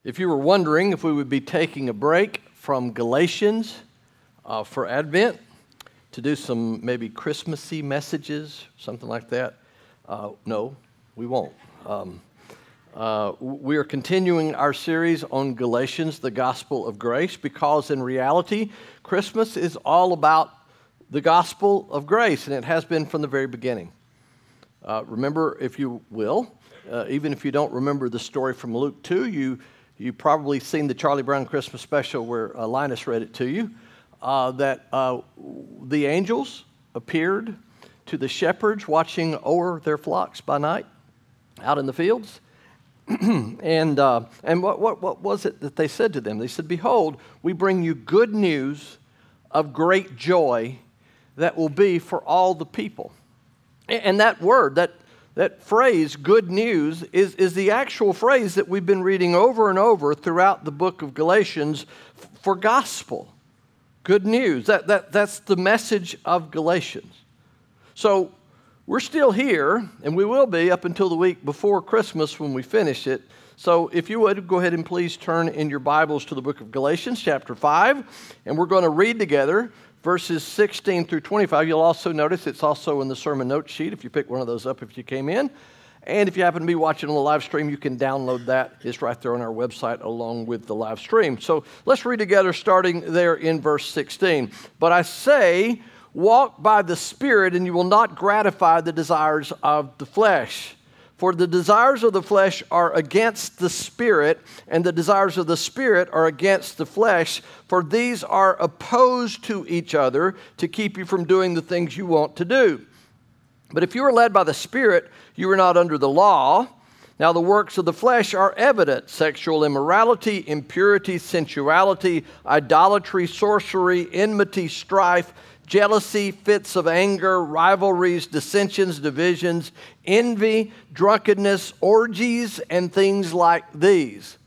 If you were wondering if we would be taking a break from Galatians for Advent to do some maybe Christmassy messages, something like that, no, we won't. We are continuing our series on Galatians, the gospel of grace, because in reality, Christmas is all about the gospel of grace, and it has been from the very beginning. Remember, if you will, even if you don't remember the story from Luke 2, you've probably seen the Charlie Brown Christmas special where Linus read it to you, that the angels appeared to the shepherds watching o'er their flocks by night out in the fields. And what was it that they said to them? They said, "Behold, we bring you good news of great joy that will be for all the people." And that word, that phrase, good news, is the actual phrase that we've been reading over and over throughout the book of Galatians for gospel. Good news. That's the message of Galatians. So we're still here, and we will be up until the week before Christmas when we finish it. So if you would, go ahead and please turn in your Bibles to the book of Galatians, chapter 5, and we're going to read together verses 16 through 25. You'll also notice it's also in the sermon note sheet if you pick one of those up if you came in. And if you happen to be watching on the live stream, you can download that. It's right there on our website along with the live stream. So let's read together starting there in verse 16. "But I say, walk by the Spirit, and you will not gratify the desires of the flesh. For the desires of the flesh are against the Spirit, and the desires of the Spirit are against the flesh. For these are opposed to each other to keep you from doing the things you want to do. But if you are led by the Spirit, you are not under the law. Now the works of the flesh are evident: sexual immorality, impurity, sensuality, idolatry, sorcery, enmity, strife, jealousy, fits of anger, rivalries, dissensions, divisions, envy, drunkenness, orgies, and things like these.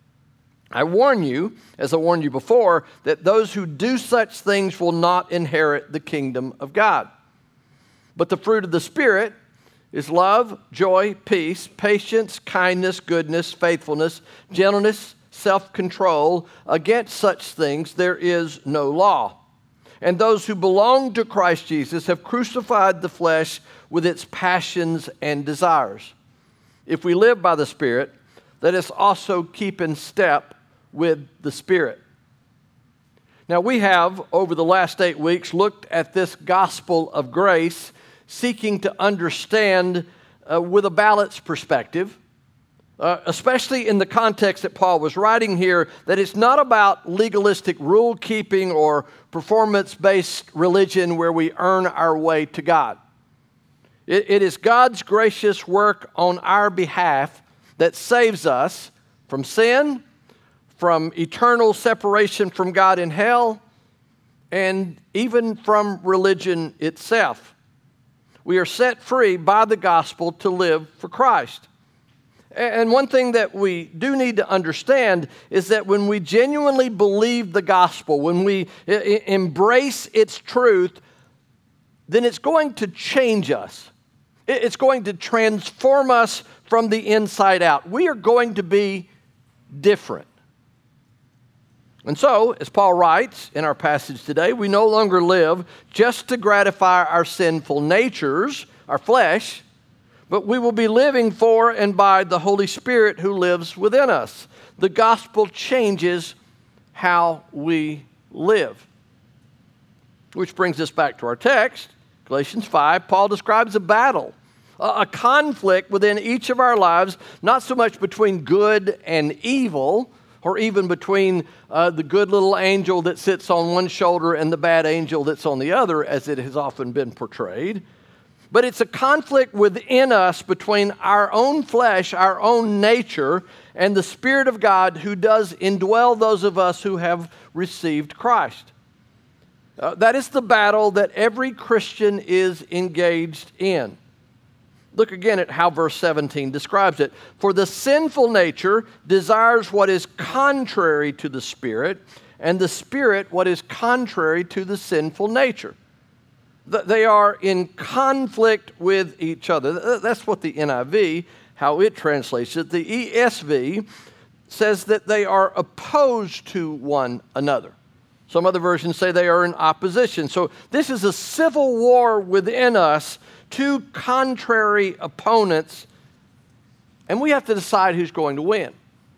I warn you, as I warned you before, that those who do such things will not inherit the kingdom of God. But the fruit of the Spirit is love, joy, peace, patience, kindness, goodness, faithfulness, gentleness, self-control. Against such things there is no law. And those who belong to Christ Jesus have crucified the flesh with its passions and desires. If we live by the Spirit, let us also keep in step with the Spirit." Now, we have, over the last 8 weeks, looked at this gospel of grace, seeking to understand with a balanced perspective, especially in the context that Paul was writing here, that it's not about legalistic rule-keeping or performance-based religion where we earn our way to God. It is God's gracious work on our behalf that saves us from sin, from eternal separation from God in hell, and even from religion itself. We are set free by the gospel to live for Christ. And one thing that we do need to understand is that when we genuinely believe the gospel, when we embrace its truth, then it's going to change us. It's going to transform us from the inside out. We are going to be different. And so, as Paul writes in our passage today, we no longer live just to gratify our sinful natures, our flesh, but we will be living for and by the Holy Spirit who lives within us. The gospel changes how we live. Which brings us back to our text, Galatians 5. Paul describes a battle, a conflict within each of our lives, not so much between good and evil, or even between the good little angel that sits on one shoulder and the bad angel that's on the other, as it has often been portrayed. But it's a conflict within us between our own flesh, our own nature, and the Spirit of God who does indwell those of us who have received Christ. That is the battle that every Christian is engaged in. Look again at how verse 17 describes it. "For the sinful nature desires what is contrary to the Spirit, and the Spirit what is contrary to the sinful nature." They are in conflict with each other. That's what the NIV, how it translates it. The ESV says that they are opposed to one another. Some other versions say they are in opposition. So this is a civil war within us, two contrary opponents, and we have to decide who's going to win.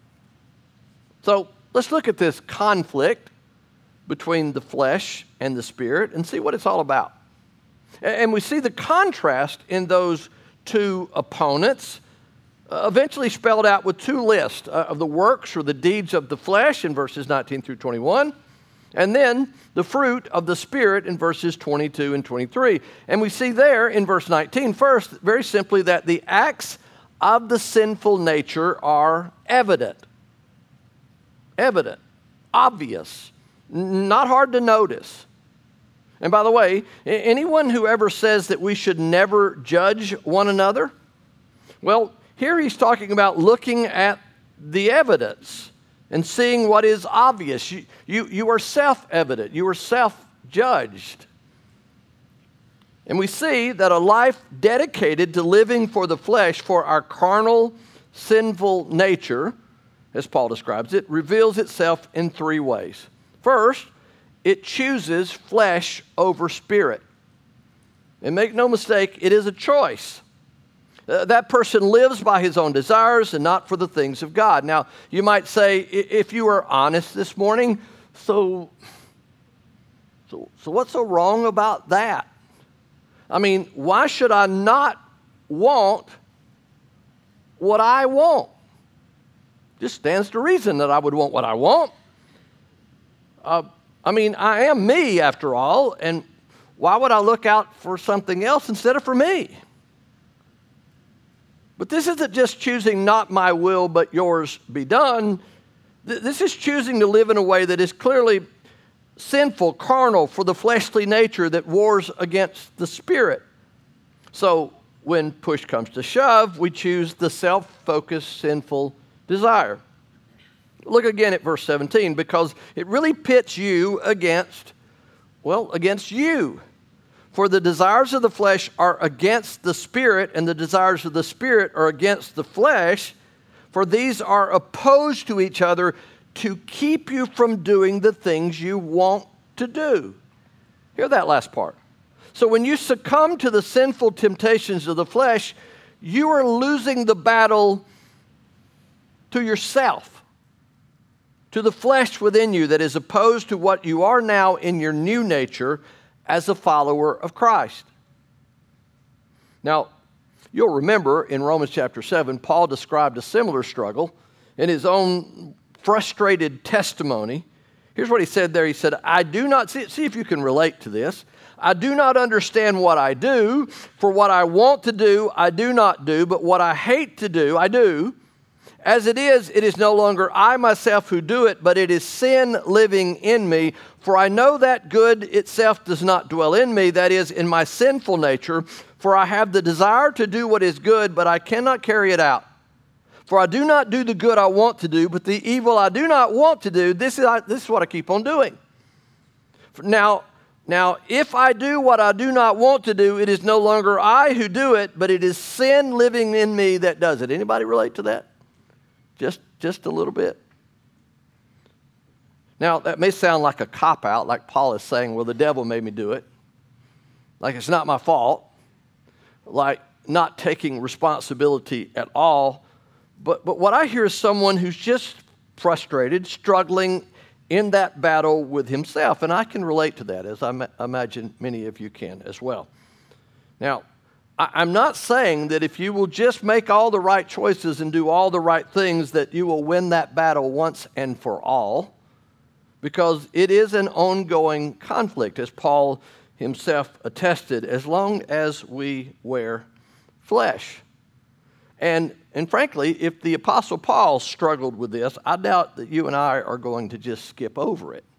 So let's look at this conflict between the flesh and the spirit and see what it's all about. And we see the contrast in those two opponents, eventually spelled out with two lists of the works or the deeds of the flesh in verses 19 through 21, and then the fruit of the Spirit in verses 22 and 23. And we see there in verse 19, first, very simply, that the acts of the sinful nature are evident. Evident, obvious, not hard to notice. And by the way, anyone who ever says that we should never judge one another, well, here he's talking about looking at the evidence and seeing what is obvious. You are self-evident. You are self-judged. And we see that a life dedicated to living for the flesh, for our carnal, sinful nature, as Paul describes it, reveals itself in three ways. First, it chooses flesh over spirit. And make no mistake, it is a choice. That person lives by his own desires and not for the things of God. Now, you might say, if you are honest this morning, so what's so wrong about that? I mean, why should I not want what I want? Just stands to reason that I would want what I want. I mean, I am me after all, and why would I look out for something else instead of for me? But this isn't just choosing not my will, but yours be done. This is choosing to live in a way that is clearly sinful, carnal, for the fleshly nature that wars against the spirit. So when push comes to shove, we choose the self-focused, sinful desire. Look again at verse 17, because it really pits you against you. For the desires of the flesh are against the spirit, and the desires of the spirit are against the flesh, for these are opposed to each other to keep you from doing the things you want to do. Hear that last part. So when you succumb to the sinful temptations of the flesh, you are losing the battle to yourself, to the flesh within you that is opposed to what you are now in your new nature as a follower of Christ. Now, you'll remember in Romans chapter 7, Paul described a similar struggle in his own frustrated testimony. Here's what he said there. He said, I do not, see if you can relate to this. I do not understand what I do, for what I want to do, I do not do, but what I hate to do, I do. As it is no longer I myself who do it, but it is sin living in me. For I know that good itself does not dwell in me, that is, in my sinful nature. For I have the desire to do what is good, but I cannot carry it out. For I do not do the good I want to do, but the evil I do not want to do, this is what I keep on doing. Now, if I do what I do not want to do, it is no longer I who do it, but it is sin living in me that does it. Anybody relate to that? Just a little bit. Now, that may sound like a cop-out, like Paul is saying, well, the devil made me do it. Like it's not my fault. Like not taking responsibility at all. But what I hear is someone who's just frustrated, struggling in that battle with himself. And I can relate to that, as I imagine many of you can as well. Now, I'm not saying that if you will just make all the right choices and do all the right things that you will win that battle once and for all, because it is an ongoing conflict, as Paul himself attested, as long as we wear flesh. And frankly, if the Apostle Paul struggled with this, I doubt that you and I are going to just skip over it.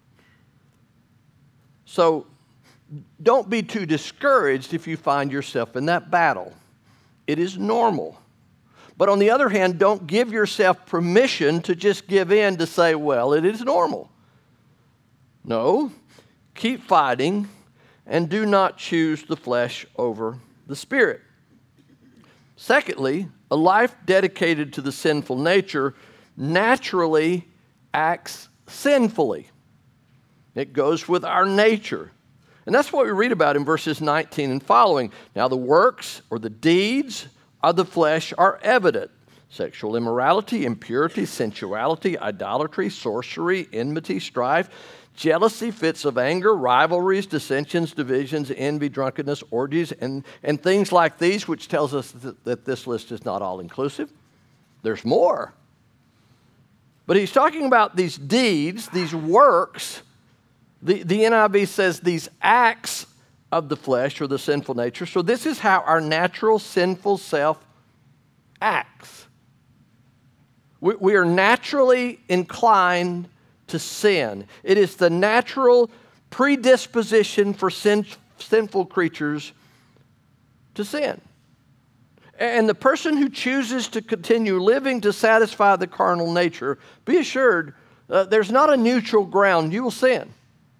So don't be too discouraged if you find yourself in that battle. It is normal. But on the other hand, don't give yourself permission to just give in to say, well, it is normal. No, keep fighting and do not choose the flesh over the spirit. Secondly, a life dedicated to the sinful nature naturally acts sinfully. It goes with our nature. And that's what we read about in verses 19 and following. Now the works or the deeds of the flesh are evident: sexual immorality, impurity, sensuality, idolatry, sorcery, enmity, strife, jealousy, fits of anger, rivalries, dissensions, divisions, envy, drunkenness, orgies, and things like these, which tells us that this list is not all inclusive. There's more. But he's talking about these deeds, these works. The NIV says these acts of the flesh or the sinful nature. So this is how our natural sinful self acts. We are naturally inclined to sin. It is the natural predisposition for sinful creatures to sin. And the person who chooses to continue living to satisfy the carnal nature, be assured, there's not a neutral ground. You will sin.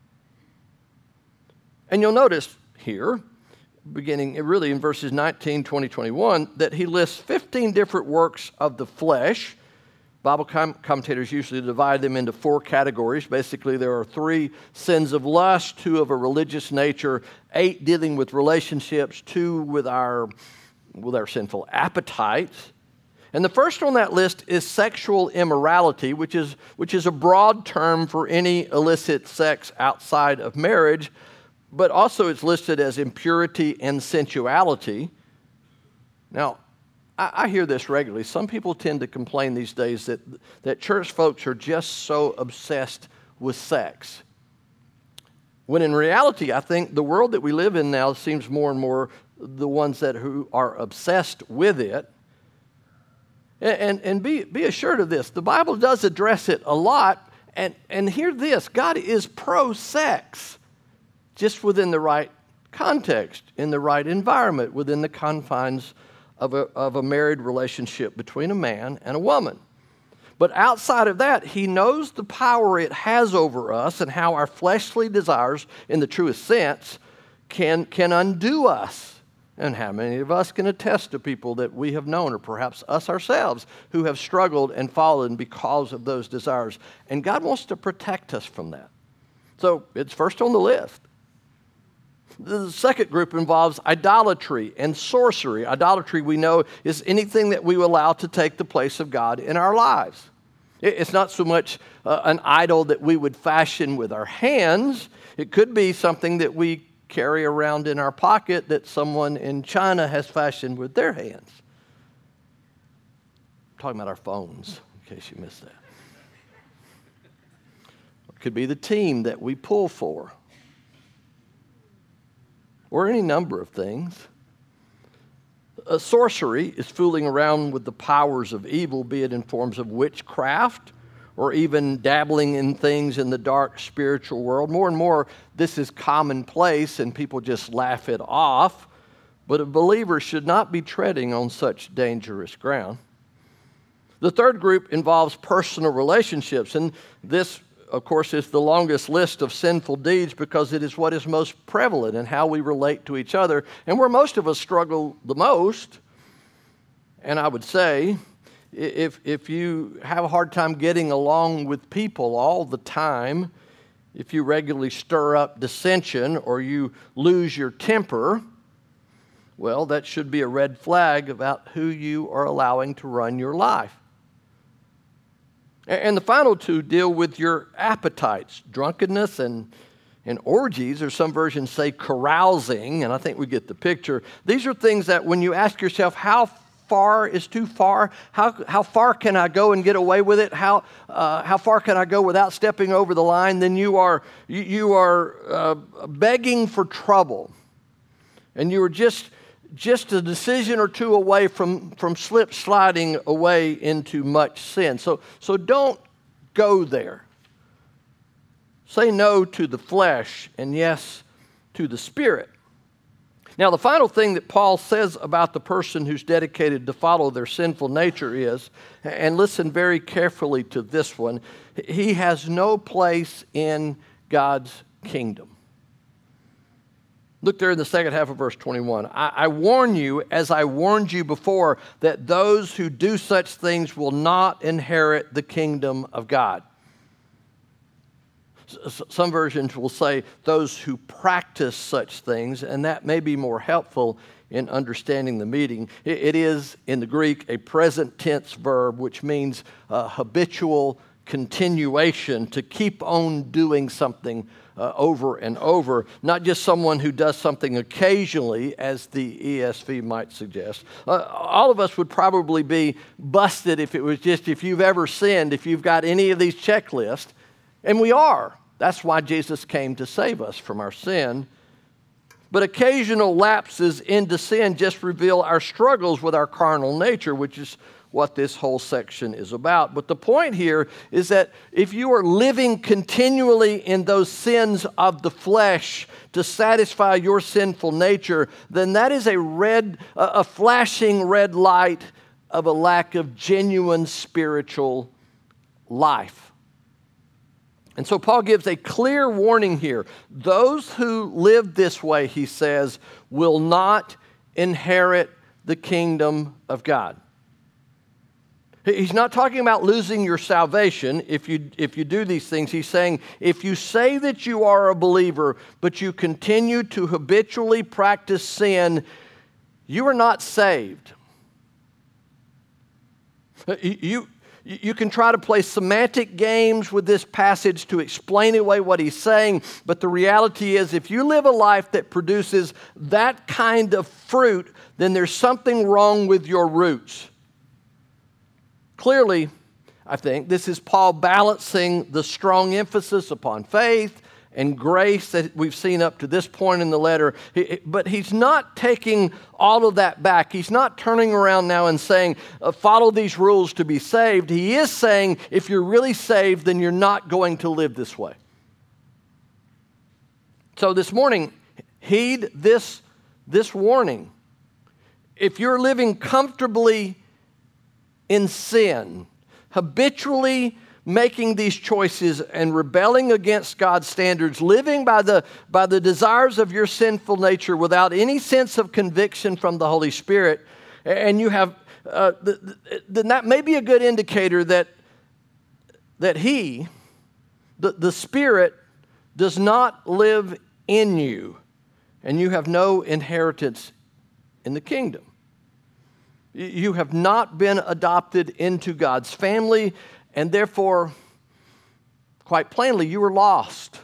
And you'll notice here, beginning really in verses 19, 20, 21, that he lists 15 different works of the flesh. Bible commentators usually divide them into 4 categories. Basically, there are 3 sins of lust, 2 of a religious nature, 8 dealing with relationships, 2 with our sinful appetites. And the first on that list is sexual immorality, which is a broad term for any illicit sex outside of marriage, but also it's listed as impurity and sensuality. Now, I hear this regularly. Some people tend to complain these days that church folks are just so obsessed with sex. When in reality, I think the world that we live in now seems more and more the ones who are obsessed with it. And be assured of this. The Bible does address it a lot. And hear this. God is pro-sex, just within the right context, in the right environment, within the confines of a married relationship between a man and a woman. But outside of that, he knows the power it has over us and how our fleshly desires, in the truest sense, can undo us. And how many of us can attest to people that we have known, or perhaps us ourselves, who have struggled and fallen because of those desires. And God wants to protect us from that. So it's first on the list. The second group involves idolatry and sorcery. Idolatry, we know, is anything that we allow to take the place of God in our lives. It's not so much an idol that we would fashion with our hands. It could be something that we carry around in our pocket that someone in China has fashioned with their hands. I'm talking about our phones, in case you missed that. It could be the team that we pull for, or any number of things. Sorcery is fooling around with the powers of evil, be it in forms of witchcraft or even dabbling in things in the dark spiritual world. More and more, this is commonplace and people just laugh it off. But a believer should not be treading on such dangerous ground. The third group involves personal relationships, and this, of course, is the longest list of sinful deeds because it is what is most prevalent in how we relate to each other and where most of us struggle the most. And I would say, if you have a hard time getting along with people all the time, if you regularly stir up dissension or you lose your temper, well, that should be a red flag about who you are allowing to run your life. And the final 2 deal with your appetites, drunkenness and orgies, or some versions say carousing, and I think we get the picture. These are things that when you ask yourself, how far is too far? How far can I go and get away with it? How far can I go without stepping over the line? Then you are begging for trouble, and you are just a decision or 2 away from sliding away into much sin. So don't go there. Say no to the flesh and yes to the spirit. Now, the final thing that Paul says about the person who's dedicated to follow their sinful nature is, and listen very carefully to this one, he has no place in God's kingdom. Look there in the second half of verse 21. I warn you, as I warned you before, that those who do such things will not inherit the kingdom of God. Some versions will say those who practice such things, and that may be more helpful in understanding the meaning. It is, in the Greek, a present tense verb, which means habitual continuation, to keep on doing something over and over, not just someone who does something occasionally, as the ESV might suggest. All of us would probably be busted if it was just, if you've ever sinned, if you've got any of these checklists, and we are. That's why Jesus came to save us from our sin. But occasional lapses into sin just reveal our struggles with our carnal nature, which is what this whole section is about. But the point here is that if you are living continually in those sins of the flesh to satisfy your sinful nature, then that is a flashing red light of a lack of genuine spiritual life. And so Paul gives a clear warning here. Those who live this way, he says, will not inherit the kingdom of God. He's not talking about losing your salvation if you do these things. He's saying if you say that you are a believer, but you continue to habitually practice sin, you are not saved. You can try to play semantic games with this passage to explain away what he's saying, but the reality is if you live a life that produces that kind of fruit, then there's something wrong with your roots. Clearly, I think, this is Paul balancing the strong emphasis upon faith and grace that we've seen up to this point in the letter. But he's not taking all of that back. He's not turning around now and saying, follow these rules to be saved. He is saying, if you're really saved, then you're not going to live this way. So this morning, heed this warning. If you're living comfortably in sin, habitually making these choices and rebelling against God's standards, living by the desires of your sinful nature without any sense of conviction from the Holy Spirit, and you have, then that may be a good indicator that the Spirit, does not live in you, and you have no inheritance in the kingdom. You have not been adopted into God's family, and therefore, quite plainly, you were lost.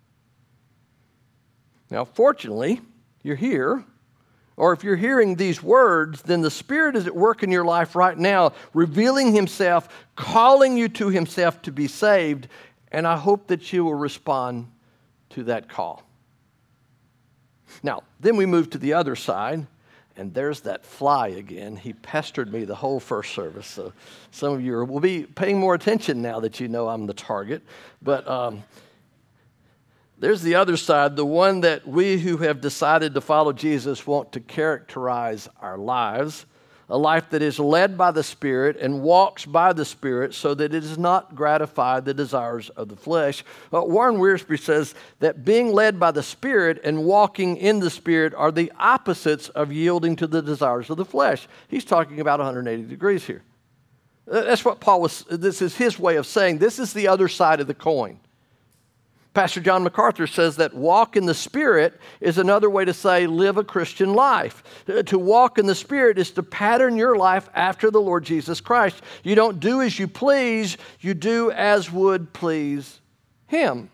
Now, fortunately, you're here, or if you're hearing these words, then the Spirit is at work in your life right now, revealing Himself, calling you to Himself to be saved, and I hope that you will respond to that call. Now, then we move to the other side. And there's that fly again. He pestered me the whole first service. So some of you will be paying more attention now that you know I'm the target. But there's the other side, the one that we who have decided to follow Jesus want to characterize our lives. A life that is led by the Spirit and walks by the Spirit so that it does not gratify the desires of the flesh. Warren Wiersbe says that being led by the Spirit and walking in the Spirit are the opposites of yielding to the desires of the flesh. He's talking about 180 degrees here. That's what this is his way of saying this is the other side of the coin. Pastor John MacArthur says that walk in the Spirit is another way to say live a Christian life. To walk in the Spirit is to pattern your life after the Lord Jesus Christ. You don't do as you please, you do as would please Him.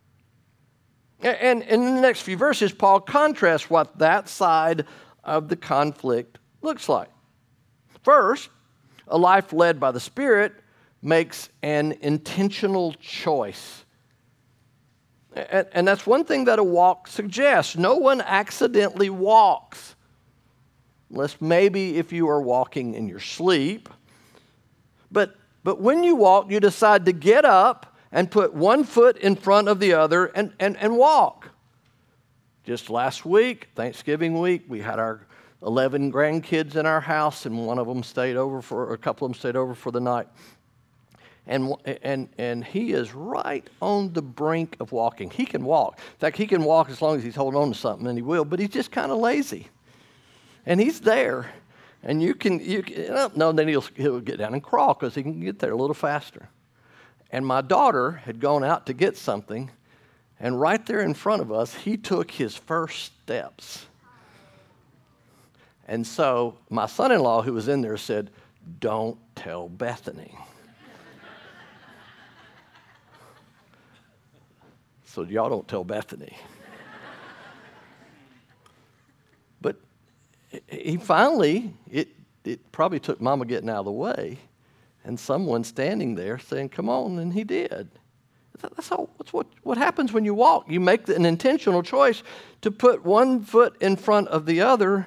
And in the next few verses, Paul contrasts what that side of the conflict looks like. First, a life led by the Spirit makes an intentional choice. And that's one thing that a walk suggests. No one accidentally walks, unless maybe if you are walking in your sleep. But when you walk, you decide to get up and put one foot in front of the other and walk. Just last week, Thanksgiving week, we had our 11 grandkids in our house, and a couple of them stayed over for the night. and he is right on the brink of walking. He can walk. In fact, he can walk as long as he's holding on to something, and he will, but he's just kind of lazy. And he's there, and then he'll get down and crawl because he can get there a little faster. And my daughter had gone out to get something, and right there in front of us, he took his first steps. And so my son-in-law, who was in there, said, "Don't tell Bethany." So y'all don't tell Bethany. But he finally, it probably took Mama getting out of the way and someone standing there saying, "Come on," and he did. That's what happens when you walk. You make an intentional choice to put one foot in front of the other,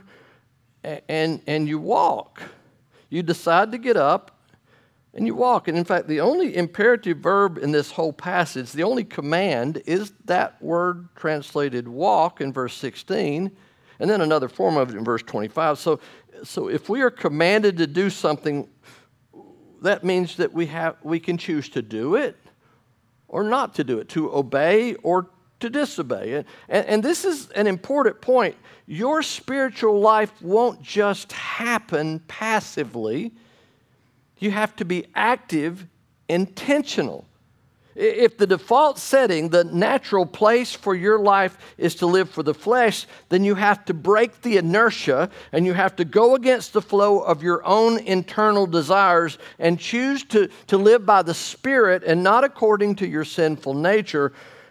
and you walk. You decide to get up, and you walk. And in fact, the only imperative verb in this whole passage, the only command, is that word translated walk in verse 16, and then another form of it in verse 25. So if we are commanded to do something, that means that we can choose to do it or not to do it, to obey or to disobey. And this is an important point. Your spiritual life won't just happen passively. You have to be active, intentional. If the default setting, the natural place for your life is to live for the flesh, then you have to break the inertia and you have to go against the flow of your own internal desires and choose to live by the Spirit and not according to your sinful nature.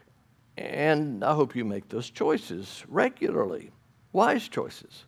And I hope you make those choices regularly, wise choices.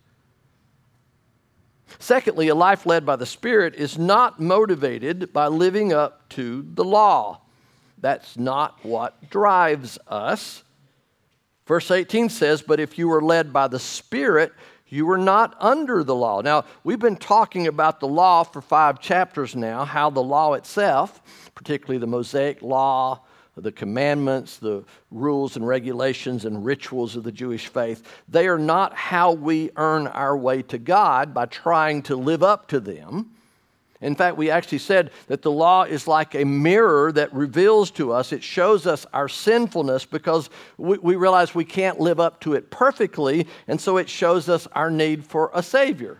Secondly, a life led by the Spirit is not motivated by living up to the law. That's not what drives us. Verse 18 says, "But if you are led by the Spirit, you are not under the law." Now, we've been talking about the law for 5 chapters now, how the law itself, particularly the Mosaic law, the commandments, the rules and regulations and rituals of the Jewish faith, they are not how we earn our way to God by trying to live up to them. In fact, we actually said that the law is like a mirror that reveals to us, it shows us our sinfulness because we realize we can't live up to it perfectly, and so it shows us our need for a Savior.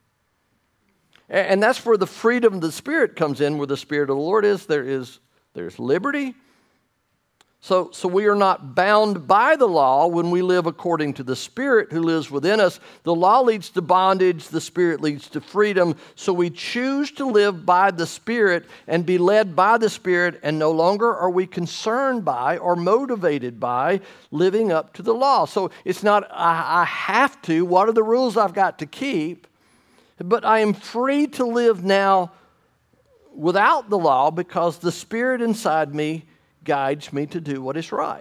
And that's where the freedom of the Spirit comes in. Where the Spirit of the Lord is, there's liberty. So we are not bound by the law when we live according to the Spirit who lives within us. The law leads to bondage, the Spirit leads to freedom. So we choose to live by the Spirit and be led by the Spirit, and no longer are we concerned by or motivated by living up to the law. So it's not, I have to, what are the rules I've got to keep? But I am free to live now without the law because the Spirit inside me guides me to do what is right.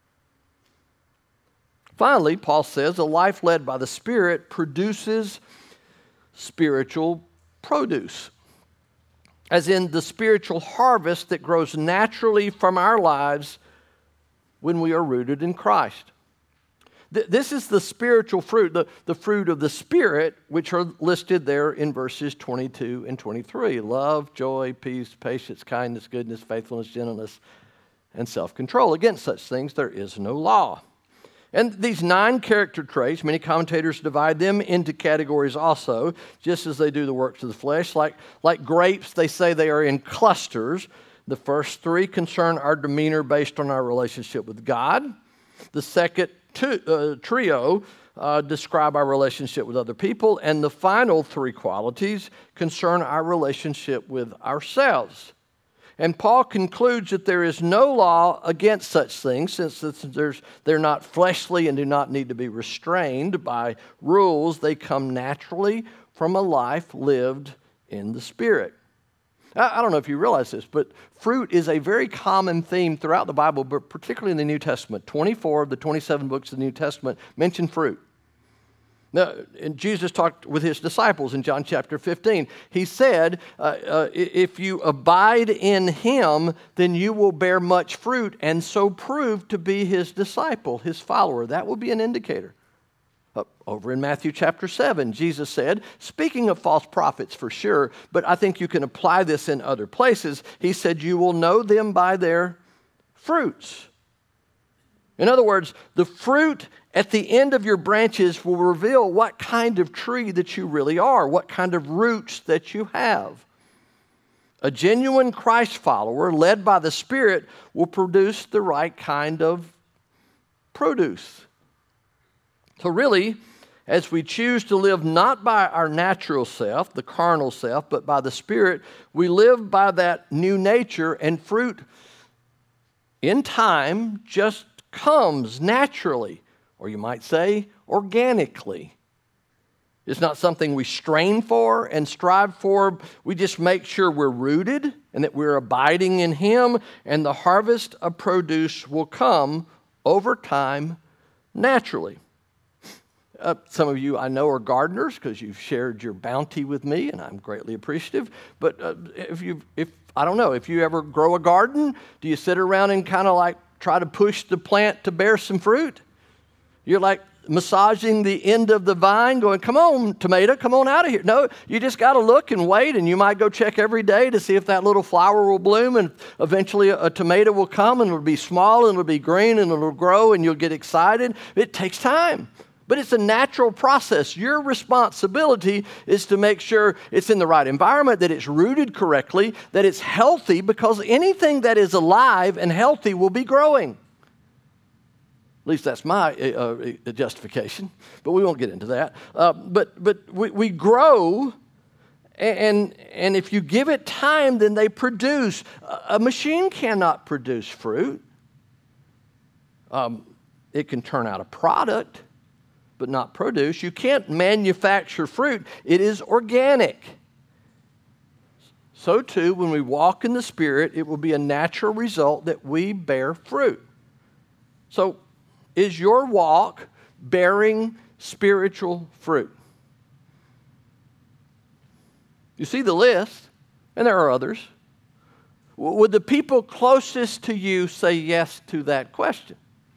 Finally, Paul says, a life led by the Spirit produces spiritual produce, as in the spiritual harvest that grows naturally from our lives when we are rooted in Christ. This is the spiritual fruit, the fruit of the Spirit, which are listed there in verses 22 and 23. Love, joy, peace, patience, kindness, goodness, faithfulness, gentleness, and self-control. Against such things there is no law. And these 9 character traits, many commentators divide them into categories also, just as they do the works of the flesh. Like grapes, they say they are in clusters. The first 3 concern our demeanor based on our relationship with God. The second trio describe our relationship with other people. And the final 3 qualities concern our relationship with ourselves. And Paul concludes that there is no law against such things, since they're not fleshly and do not need to be restrained by rules. They come naturally from a life lived in the Spirit. I don't know if you realize this, but fruit is a very common theme throughout the Bible, but particularly in the New Testament. 24 of the 27 books of the New Testament mention fruit. Now, and Jesus talked with his disciples in John chapter 15. He said, if you abide in him, then you will bear much fruit and so prove to be his disciple, his follower. That will be an indicator. Over in Matthew chapter 7, Jesus said, speaking of false prophets for sure, but I think you can apply this in other places. He said, you will know them by their fruits. In other words, the fruit at the end of your branches will reveal what kind of tree that you really are, what kind of roots that you have. A genuine Christ follower led by the Spirit will produce the right kind of produce. So really, as we choose to live not by our natural self, the carnal self, but by the Spirit, we live by that new nature, and fruit in time just comes naturally, or you might say organically. It's not something we strain for and strive for. We just make sure we're rooted and that we're abiding in Him, and the harvest of produce will come over time naturally. Some of you I know are gardeners because you've shared your bounty with me, and I'm greatly appreciative. But if you ever grow a garden, do you sit around and kind of like try to push the plant to bear some fruit? You're like massaging the end of the vine, going, come on, tomato, come on out of here. No, you just got to look and wait, and you might go check every day to see if that little flower will bloom, and eventually a tomato will come, and it'll be small, and it'll be green, and it'll grow, and you'll get excited. It takes time. But it's a natural process. Your responsibility is to make sure it's in the right environment, that it's rooted correctly, that it's healthy, because anything that is alive and healthy will be growing. At least that's my justification, but we won't get into that. But we grow, and if you give it time, then they produce. A machine cannot produce fruit. It can turn out a product, but not produce. You can't manufacture fruit. It is organic. So too, when we walk in the Spirit, it will be a natural result that we bear fruit. So, is your walk bearing spiritual fruit? You see the list, and there are others. Would the people closest to you say yes to that question?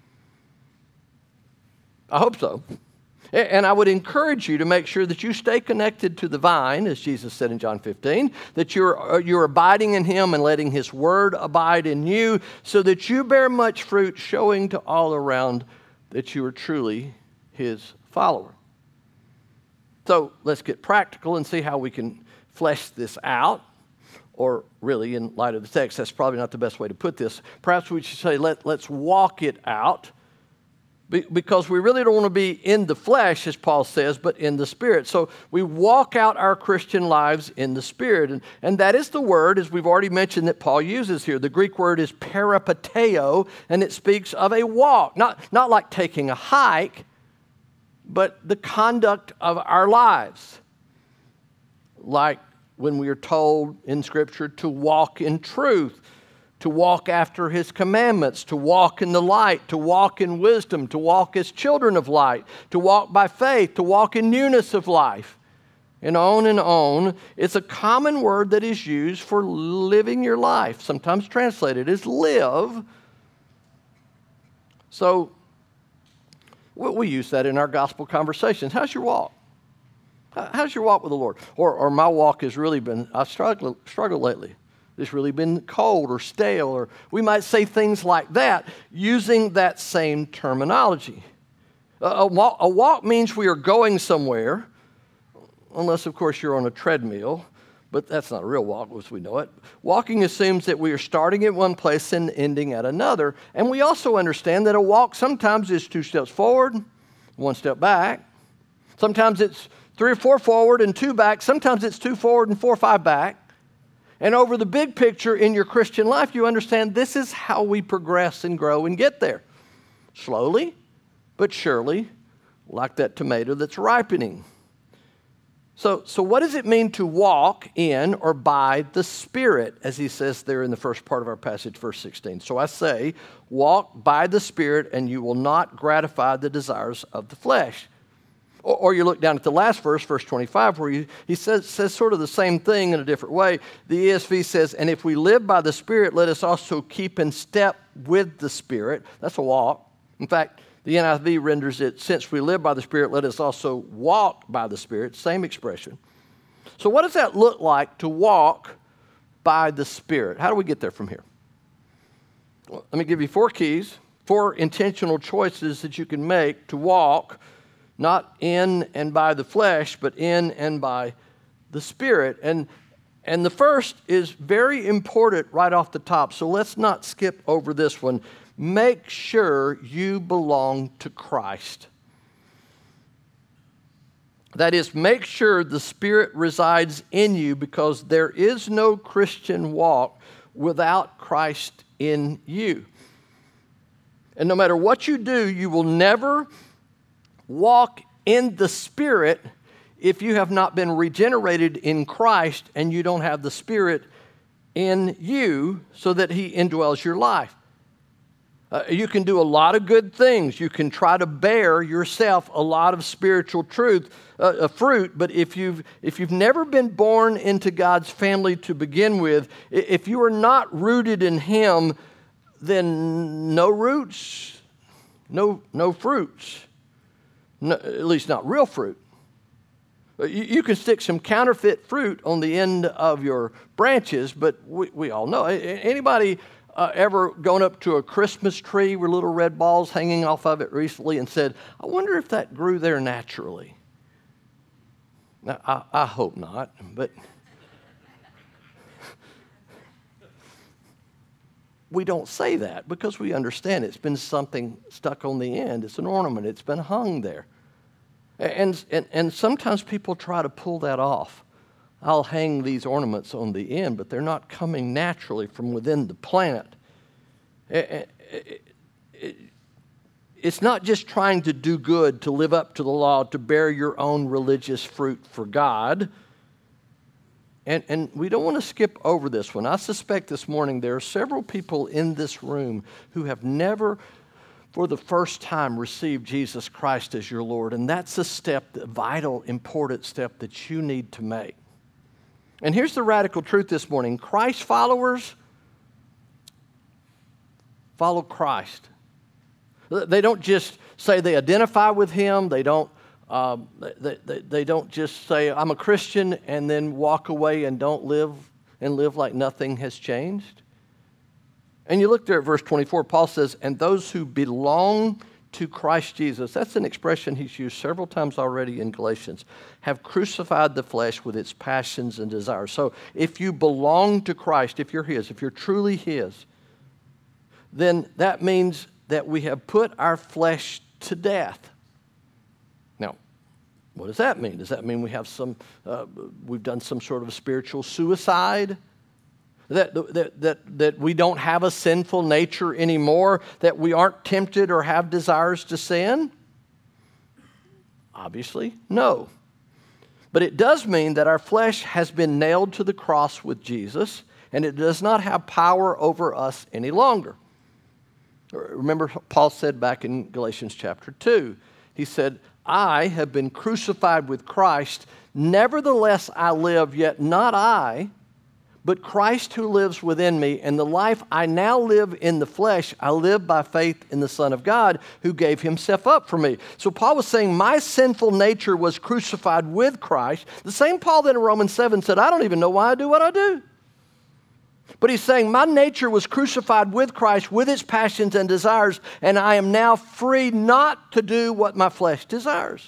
I hope so. And I would encourage you to make sure that you stay connected to the vine, as Jesus said in John 15, that you're abiding in Him and letting His Word abide in you, so that you bear much fruit, showing to all around that you are truly His follower. So let's get practical and see how we can flesh this out. Or really, in light of the text, that's probably not the best way to put this. Perhaps we should say, let's walk it out. Because we really don't want to be in the flesh, as Paul says, but in the Spirit. So we walk out our Christian lives in the Spirit. And that is the word, as we've already mentioned, that Paul uses here. The Greek word is peripateo, and it speaks of a walk. Not like taking a hike, but the conduct of our lives. Like when we are told in Scripture to walk in truth, to walk after His commandments, to walk in the light, to walk in wisdom, to walk as children of light, to walk by faith, to walk in newness of life, and on and on. It's a common word that is used for living your life, sometimes translated as live. So we use that in our gospel conversations. How's your walk? How's your walk with the Lord? Or my walk has really been, I've struggled lately. It's really been cold or stale, or we might say things like that using that same terminology. A walk means we are going somewhere, unless, of course, you're on a treadmill, but that's not a real walk as we know it. Walking assumes that we are starting at one place and ending at another, and we also understand that a walk sometimes is 2 steps forward, 1 step back. Sometimes it's 3 or 4 forward and 2 back. Sometimes it's 2 forward and 4 or 5 back. And over the big picture in your Christian life, you understand this is how we progress and grow and get there. Slowly, but surely, like that tomato that's ripening. So what does it mean to walk in or by the Spirit, as he says there in the first part of our passage, verse 16? So I say, walk by the Spirit, and you will not gratify the desires of the flesh. Or you look down at the last verse, verse 25, where he says sort of the same thing in a different way. The ESV says, and if we live by the Spirit, let us also keep in step with the Spirit. That's a walk. In fact, The NIV renders it, since we live by the Spirit, let us also walk by the Spirit. Same expression. So what does that look like to walk by the Spirit? How do we get there from here? Well, let me give you 4 keys, 4 intentional choices that you can make to walk, not in and by the flesh, but in and by the Spirit. And the first is very important right off the top, so let's not skip over this one. Make sure you belong to Christ. That is, make sure the Spirit resides in you, because there is no Christian walk without Christ in you. And no matter what you do, you will never walk in the Spirit if you have not been regenerated in Christ and you don't have the Spirit in you so that He indwells your life. You can do a lot of good things. You can try to bear yourself a lot of spiritual fruit. But if you've never been born into God's family to begin with, if you are not rooted in Him, then no roots, no fruits. No, at least not real fruit. You can stick some counterfeit fruit on the end of your branches, but we all know. Anybody ever gone up to a Christmas tree with little red balls hanging off of it recently and said, I wonder if that grew there naturally? Now, I hope not, but we don't say that because we understand it's been something stuck on the end. It's an ornament. It's been hung there. And sometimes people try to pull that off. I'll hang these ornaments on the end, but they're not coming naturally from within the plant. It's not just trying to do good, to live up to the law, to bear your own religious fruit for God. And we don't want to skip over this one. I suspect this morning there are several people in this room who have never, for the first time, received Jesus Christ as your Lord. And that's a step, a vital, important step that you need to make. And here's the radical truth this morning. Christ followers follow Christ. They don't just say they identify with Him. They don't just say, I'm a Christian, and then walk away and don't live like nothing has changed. And you look there at verse 24, Paul says, and those who belong to Christ Jesus, that's an expression he's used several times already in Galatians, have crucified the flesh with its passions and desires. So if you belong to Christ, if you're His, if you're truly His, then that means that we have put our flesh to death. Now, what does that mean? Does that mean we have we've done some sort of spiritual suicide? That we don't have a sinful nature anymore, that we aren't tempted or have desires to sin? Obviously, no. But it does mean that our flesh has been nailed to the cross with Jesus, and it does not have power over us any longer. Remember, Paul said back in Galatians chapter 2, he said, I have been crucified with Christ, nevertheless I live, yet not I, but Christ who lives within me, and the life I now live in the flesh, I live by faith in the Son of God who gave Himself up for me. So Paul was saying my sinful nature was crucified with Christ. The same Paul that in Romans 7 said, I don't even know why I do what I do. But he's saying my nature was crucified with Christ, with its passions and desires, and I am now free not to do what my flesh desires.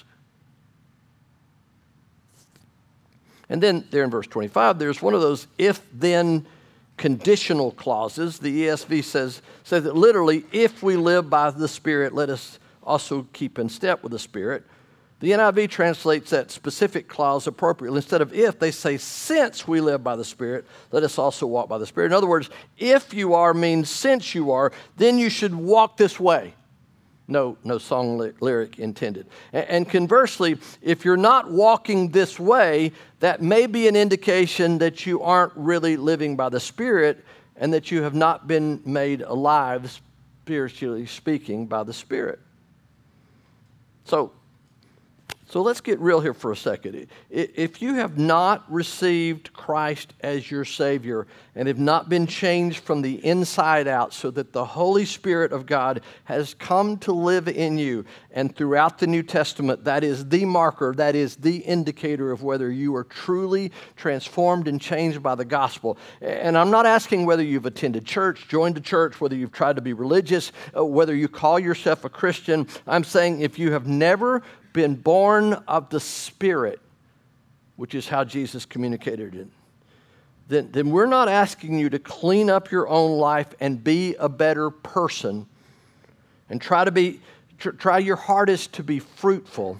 And then there in verse 25, there's one of those if-then conditional clauses. The ESV says that literally, if we live by the Spirit, let us also keep in step with the Spirit. The NIV translates that specific clause appropriately. Instead of if, they say, since we live by the Spirit, let us also walk by the Spirit. In other words, if you are means since you are, then you should walk this way. No song lyric intended. And conversely, if you're not walking this way, that may be an indication that you aren't really living by the Spirit and that you have not been made alive, spiritually speaking, by the Spirit. So, So let's get real here for a second. If you have not received Christ as your Savior and have not been changed from the inside out so that the Holy Spirit of God has come to live in you, and throughout the New Testament, that is the marker, that is the indicator of whether you are truly transformed and changed by the gospel. And I'm not asking whether you've attended church, joined a church, whether you've tried to be religious, whether you call yourself a Christian. I'm saying if you have never been born of the Spirit, which is how Jesus communicated it, then we're not asking you to clean up your own life and be a better person and try your hardest to be fruitful.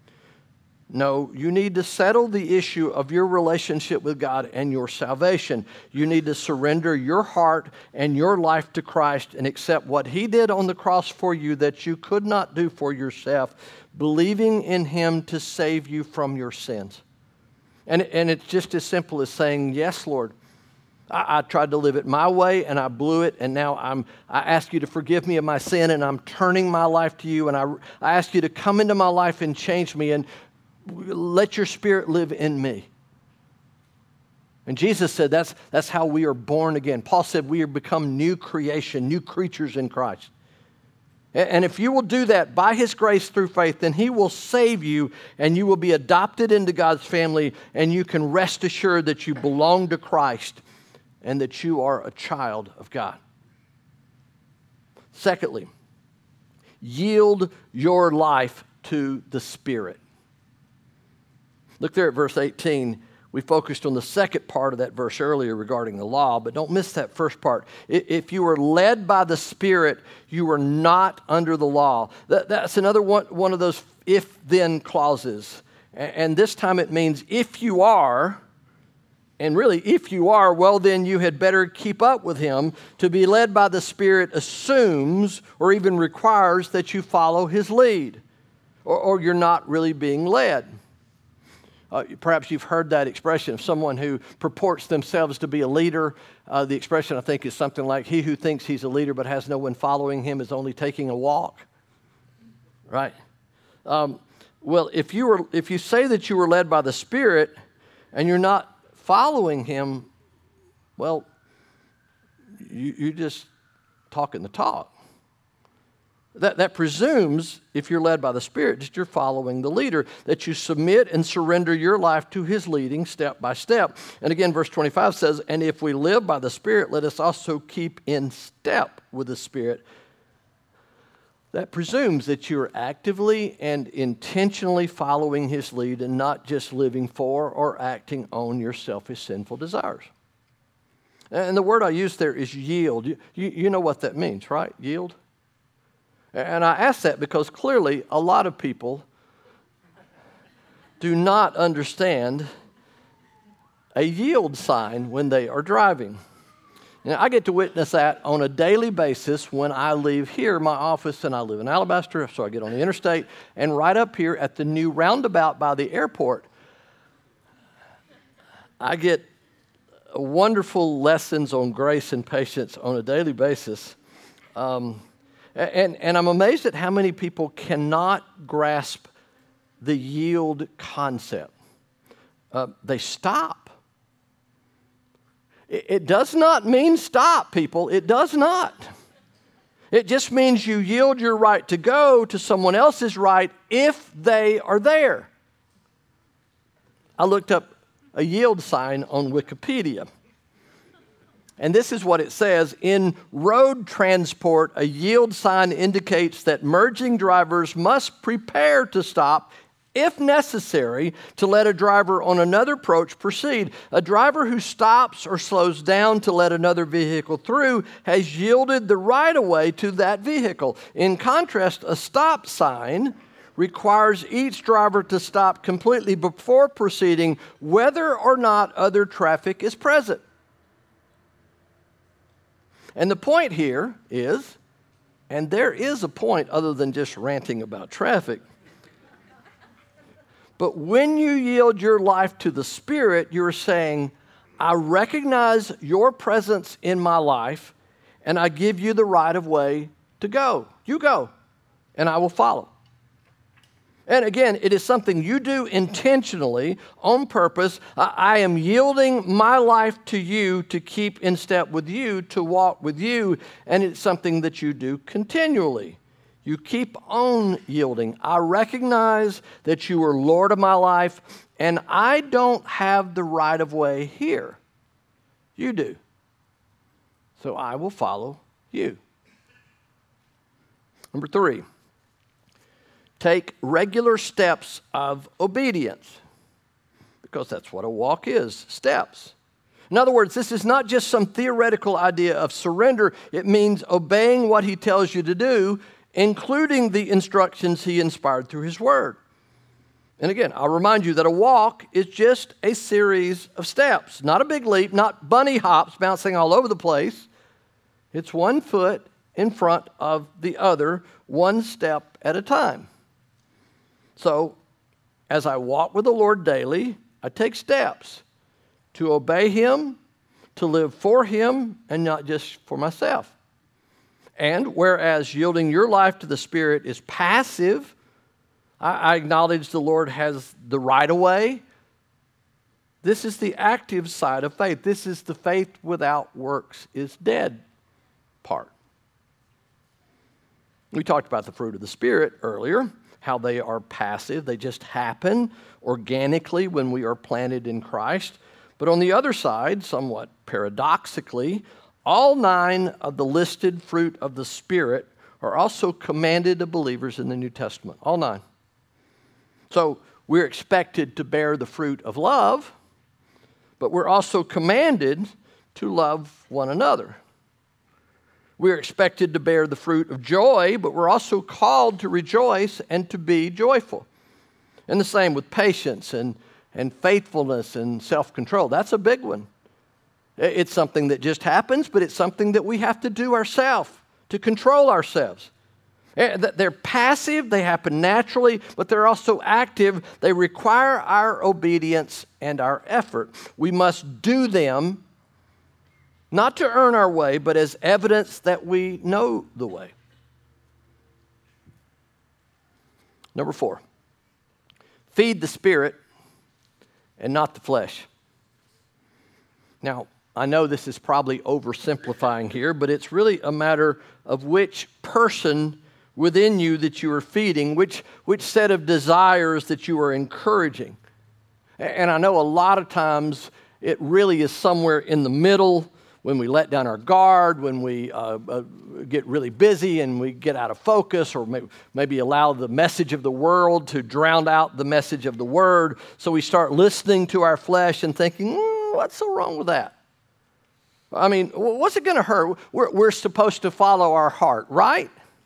No, you need to settle the issue of your relationship with God and your salvation. You need to surrender your heart and your life to Christ and accept what He did on the cross for you that you could not do for yourself, believing in Him to save you from your sins. And it's just as simple as saying, yes, Lord, I tried to live it my way and I blew it, and now I ask you to forgive me of my sin, and I'm turning my life to you, and I ask you to come into my life and change me and let your Spirit live in me. And Jesus said that's how we are born again. Paul said we are become new creation, new creatures in Christ. And if you will do that by His grace through faith, then He will save you and you will be adopted into God's family, and you can rest assured that you belong to Christ and that you are a child of God. Secondly, yield your life to the Spirit. Look there at verse 18. We focused on the second part of that verse earlier regarding the law, but don't miss that first part. If you are led by the Spirit, you are not under the law. That's another one of those if-then clauses. And this time it means if you are, and really if you are, well then you had better keep up with Him. To be led by the Spirit assumes or even requires that you follow His lead, or you're not really being led. Perhaps you've heard that expression of someone who purports themselves to be a leader. The expression, I think, is something like, he who thinks he's a leader but has no one following him is only taking a walk. Right? Well, if you say that you were led by the Spirit and you're not following Him, well, you're just talking the talk. That presumes, if you're led by the Spirit, that you're following the leader, that you submit and surrender your life to His leading step by step. And again, verse 25 says, and if we live by the Spirit, let us also keep in step with the Spirit. That presumes that you're actively and intentionally following His lead and not just living for or acting on your selfish, sinful desires. And the word I use there is yield. You know what that means, right? Yield. And I ask that because clearly a lot of people do not understand a yield sign when they are driving. Now, I get to witness that on a daily basis when I leave here, my office, and I live in Alabaster, so I get on the interstate, and right up here at the new roundabout by the airport, I get wonderful lessons on grace and patience on a daily basis. And I'm amazed at how many people cannot grasp the yield concept. They stop. It does not mean stop, people. It does not. It just means you yield your right to go to someone else's right if they are there. I looked up a yield sign on Wikipedia. And this is what it says. In road transport, a yield sign indicates that merging drivers must prepare to stop, if necessary, to let a driver on another approach proceed. A driver who stops or slows down to let another vehicle through has yielded the right-of-way to that vehicle. In contrast, a stop sign requires each driver to stop completely before proceeding, whether or not other traffic is present. And the point here is, and there is a point other than just ranting about traffic, but when you yield your life to the Spirit, you're saying, I recognize your presence in my life, and I give you the right of way to go. You go, and I will follow. And again, it is something you do intentionally, on purpose. I am yielding my life to you to keep in step with you, to walk with you, and it's something that you do continually. You keep on yielding. I recognize that you are Lord of my life, and I don't have the right of way here. You do. So I will follow you. Number 3. Take regular steps of obedience, because that's what a walk is, steps. In other words, this is not just some theoretical idea of surrender. It means obeying what he tells you to do, including the instructions he inspired through his word. And again, I'll remind you that a walk is just a series of steps, not a big leap, not bunny hops bouncing all over the place. It's one foot in front of the other, one step at a time. So, as I walk with the Lord daily, I take steps to obey him, to live for him, and not just for myself. And whereas yielding your life to the Spirit is passive, I acknowledge the Lord has the right of way. This is the active side of faith. This is the faith without works is dead part. We talked about the fruit of the Spirit earlier, how they are passive. They just happen organically when we are planted in Christ. But on the other side, somewhat paradoxically, all 9 of the listed fruit of the Spirit are also commanded to believers in the New Testament. All 9. So we're expected to bear the fruit of love, but we're also commanded to love one another. We're expected to bear the fruit of joy, but we're also called to rejoice and to be joyful. And the same with patience and faithfulness and self-control. That's a big one. It's something that just happens, but it's something that we have to do ourselves to control ourselves. They're passive, they happen naturally, but they're also active. They require our obedience and our effort. We must do them not to earn our way, but as evidence that we know the way. Number 4, feed the Spirit and not the flesh. Now, I know this is probably oversimplifying here, but it's really a matter of which person within you that you are feeding, which set of desires that you are encouraging. And I know a lot of times it really is somewhere in the middle, when we let down our guard, when we get really busy and we get out of focus, or maybe allow the message of the world to drown out the message of the Word. So we start listening to our flesh and thinking, what's so wrong with that? I mean, what's it going to hurt? We're supposed to follow our heart, right?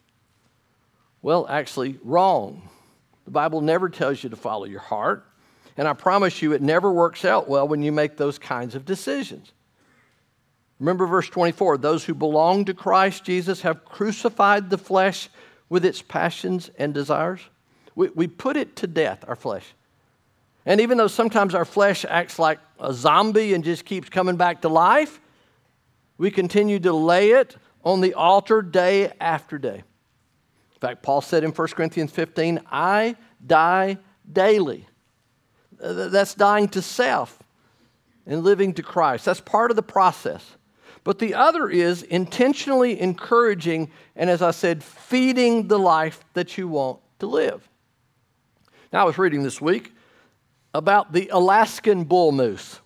Well, actually, wrong. The Bible never tells you to follow your heart. And I promise you, it never works out well when you make those kinds of decisions. Remember verse 24, those who belong to Christ Jesus have crucified the flesh with its passions and desires. We put it to death, our flesh. And even though sometimes our flesh acts like a zombie and just keeps coming back to life, we continue to lay it on the altar day after day. In fact, Paul said in 1 Corinthians 15, I die daily. That's dying to self and living to Christ. That's part of the process. But the other is intentionally encouraging and, as I said, feeding the life that you want to live. Now, I was reading this week about the Alaskan bull moose.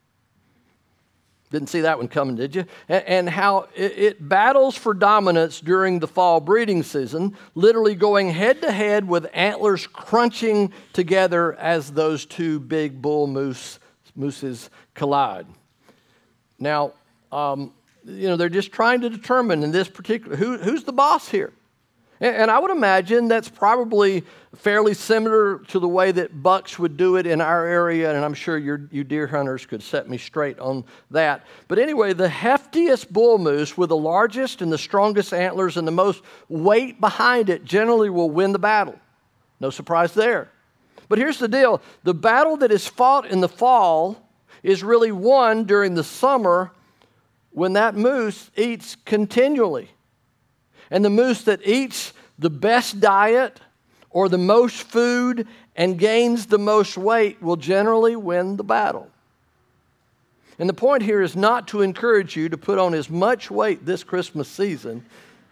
Didn't see that one coming, did you? And how it battles for dominance during the fall breeding season, literally going head-to-head with antlers crunching together as those two big bull mooses collide. Now, they're just trying to determine in this particular, who's the boss here? And I would imagine that's probably fairly similar to the way that bucks would do it in our area, and I'm sure you deer hunters could set me straight on that. But anyway, the heftiest bull moose with the largest and the strongest antlers and the most weight behind it generally will win the battle. No surprise there. But here's the deal. The battle that is fought in the fall is really won during the summer when that moose eats continually. And the moose that eats the best diet or the most food and gains the most weight will generally win the battle. And the point here is not to encourage you to put on as much weight this Christmas season.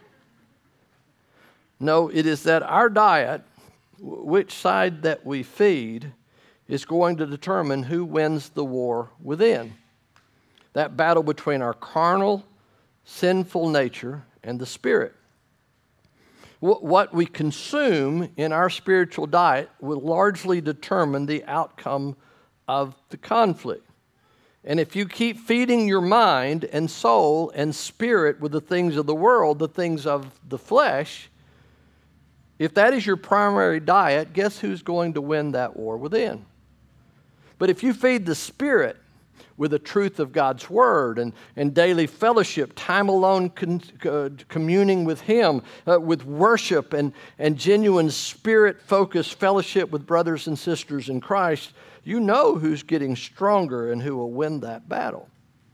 No, it is that our diet, which side that we feed, is going to determine who wins the war within. That battle between our carnal, sinful nature and the Spirit. What we consume in our spiritual diet will largely determine the outcome of the conflict. And if you keep feeding your mind and soul and spirit with the things of the world, the things of the flesh, if that is your primary diet, guess who's going to win that war within? But if you feed the Spirit with the truth of God's Word and daily fellowship, time alone communing with Him, with worship and genuine Spirit-focused fellowship with brothers and sisters in Christ, you know who's getting stronger and who will win that battle.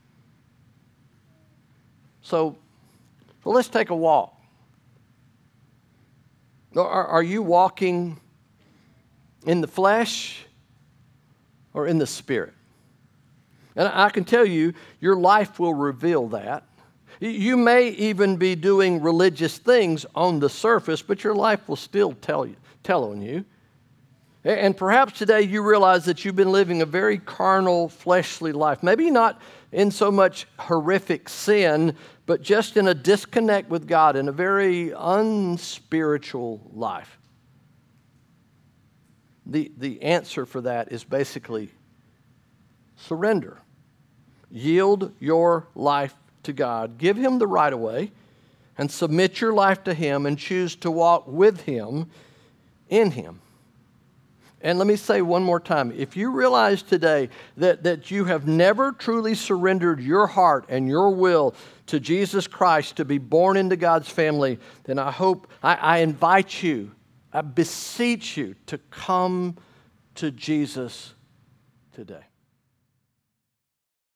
So, well, let's take a walk. Are you walking in the flesh or in the Spirit? And I can tell you, your life will reveal that. You may even be doing religious things on the surface, but your life will still tell on you. And perhaps today you realize that you've been living a very carnal, fleshly life. Maybe not in so much horrific sin, but just in a disconnect with God, in a very unspiritual life. The answer for that is basically surrender. Yield your life to God. Give Him the right of way and submit your life to Him and choose to walk with Him, in Him. And let me say one more time, if you realize today that you have never truly surrendered your heart and your will to Jesus Christ to be born into God's family, then I invite you, I beseech you to come to Jesus today.